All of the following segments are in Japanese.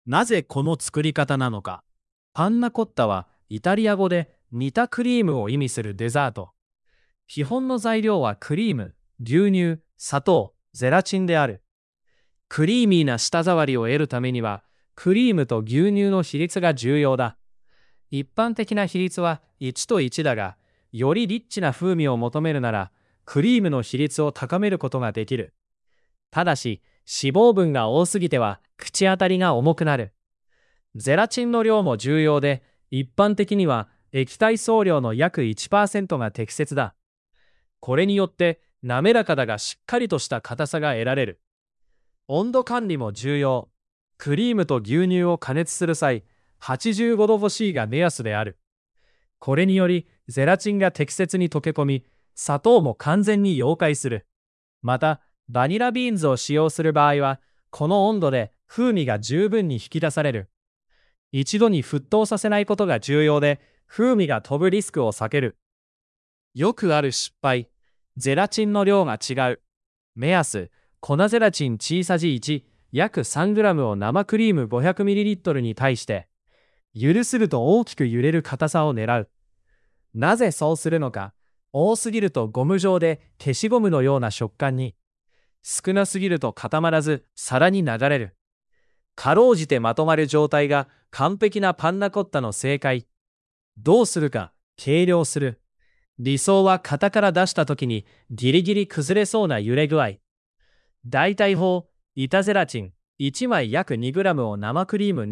なぜこの作り方なのか。パンナコッタはイタリア語で煮たクリームを意味するデザート。基本の材料はクリーム、牛乳、砂糖、ゼラチンである。クリーミーな舌触りを得るためには、クリームと牛乳の比率が重要だ。一般的な比率は1と1だが、よりリッチな風味を求めるなら、クリームの比率を高めることができる。ただし、脂肪分が多すぎては口当たりが重くなる。ゼラチンの量も重要で、一般的には液体総量の約 1% が適切だ。これによって滑らかだがしっかりとした硬さが得られる。温度管理も重要。クリームと牛乳を加熱する際、85度 C が目安である。これによりゼラチンが適切に溶け込み、砂糖も完全に溶解する。また、バニラビーンズを使用する場合は、この温度で風味が十分に引き出される。一度に沸騰させないことが重要で、風味が飛ぶリスクを避ける。よくある失敗。ゼラチンの量が違う。目安、粉ゼラチン小さじ1、約 3g を生クリーム 500ml に対して、揺るすると大きく揺れる硬さを狙う。なぜそうするのか。多すぎるとゴム状で消しゴムのような食感に。少なすぎると固まらず皿に流れる。かろうじてまとまる状態が完璧なパンナコッタの正解。どうするか、計量する。理想は型から出した時にギリギリ崩れそうな揺れ具合。代替法、板ゼラチン1枚約 2g を生クリーム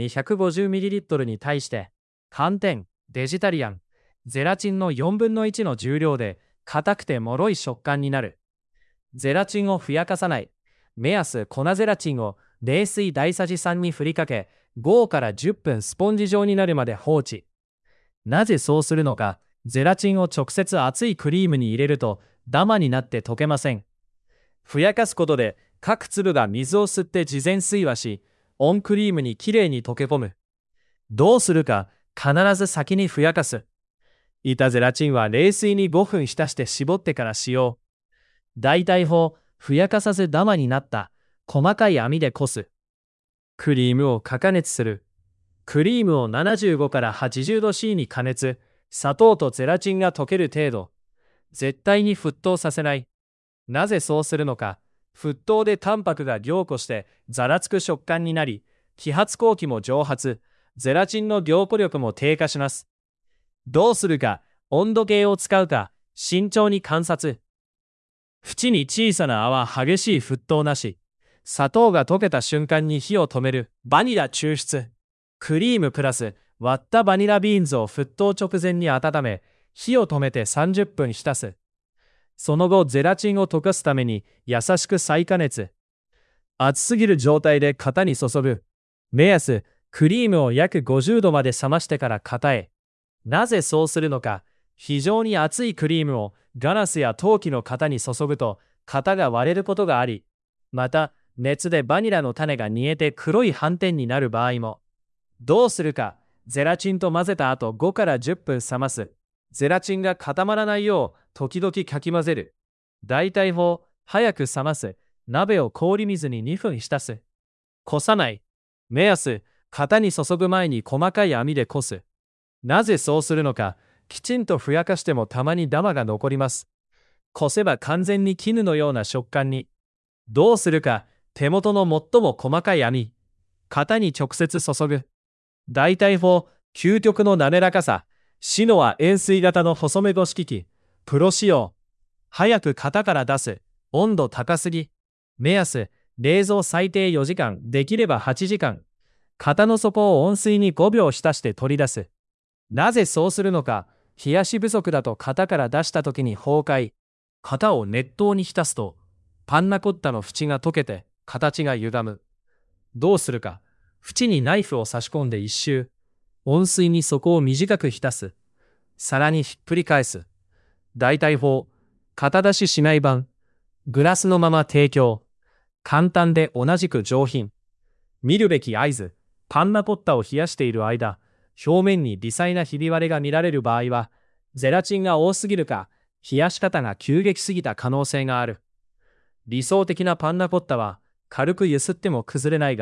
250ml に対して、寒天、ベジタリアン、ゼラチンの4分の1の重量で硬くて脆い食感になる。ゼラチンをふやかさない。目安、粉ゼラチンを冷水大さじ3に振りかけ、5から10分スポンジ状になるまで放置。なぜそうするのか。ゼラチンを直接熱いクリームに入れるとダマになって溶けません。ふやかすことで各粒が水を吸って事前水和し、オンクリームにきれいに溶け込む。どうするか、必ず先にふやかす。板ゼラチンは冷水に5分浸して絞ってから使用。代替法、ふやかさずダマになった細かい網でこす。クリームを過加熱する。クリームを75から80度 C に加熱。砂糖とゼラチンが溶ける程度。絶対に沸騰させない。なぜそうするのか。沸騰でタンパクが凝固してざらつく食感になり、揮発後期も蒸発、ゼラチンの凝固力も低下します。どうするか。温度計を使うか、慎重に観察。縁に小さな泡、激しい沸騰なし。砂糖が溶けた瞬間に火を止める。バニラ抽出。クリームプラス割ったバニラビーンズを沸騰直前に温め、火を止めて30分浸す。その後、ゼラチンを溶かすために優しく再加熱。熱すぎる状態で型に注ぐ。目安、クリームを約50度まで冷ましてから型へ。なぜそうするのか。非常に熱いクリームをガラスや陶器の型に注ぐと型が割れることがあり、また熱でバニラの種が煮えて黒い斑点になる場合も。どうするか。ゼラチンと混ぜた後5から10分冷ます。ゼラチンが固まらないよう時々かき混ぜる。代替法、早く冷ます。鍋を氷水に2分浸す。こさない。目安、型に注ぐ前に細かい網でこす。なぜそうするのか。きちんとふやかしてもたまにダマが残ります。こせば完全に絹のような食感に。どうするか。手元の最も細かい網。型に直接注ぐ。代替法、究極の滑らかさ。シノは円錐型の細め越し機器。プロ仕様。早く型から出す。温度高すぎ。目安、冷蔵最低4時間、できれば8時間。型の底を温水に5秒浸して取り出す。なぜそうするのか。冷やし不足だと型から出した時に崩壊。型を熱湯に浸すと、パンナコッタの縁が溶けて形が歪む。どうするか。縁にナイフを差し込んで一周。温水に底を短く浸す。皿にひっくり返す。代替法、型出ししない版。グラスのまま提供。簡単で同じく上品。見るべき合図。パンナコッタを冷やしている間、表面に微細なひび割れが見られる場合は、ゼラチンが多すぎるか、冷やし方が急激すぎた可能性がある。理想的なパンナコッタは、軽く揺すっても崩れないが、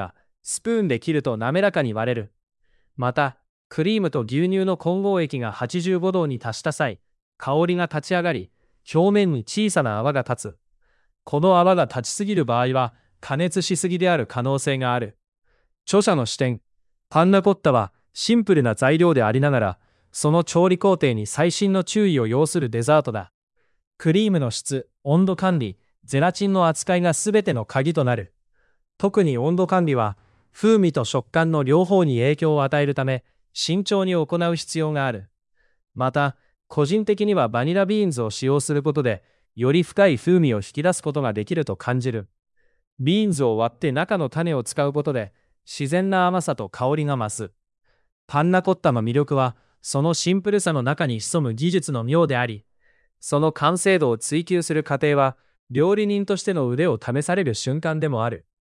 スプーンで切ると滑らかに割れる。また、クリームと牛乳の混合液が85度に達した際、香りが立ち上がり、表面に小さな泡が立つ。この泡が立ちすぎる場合は、加熱しすぎである可能性がある。著者の視点。パンナコッタはシンプルな材料でありながら、その調理工程に細心の注意を要するデザートだ。クリームの質、温度管理、ゼラチンの扱いがすべての鍵となる。特に温度管理は、風味と食感の両方に影響を与えるため、慎重に行う必要がある。また、個人的にはバニラビーンズを使用することで、より深い風味を引き出すことができると感じる。ビーンズを割って中の種を使うことで、自然な甘さと香りが増す。パンナコッタの魅力は、そのシンプルさの中に潜む技術の妙であり、その完成度を追求する過程は、料理人としての腕を試される瞬間でもある。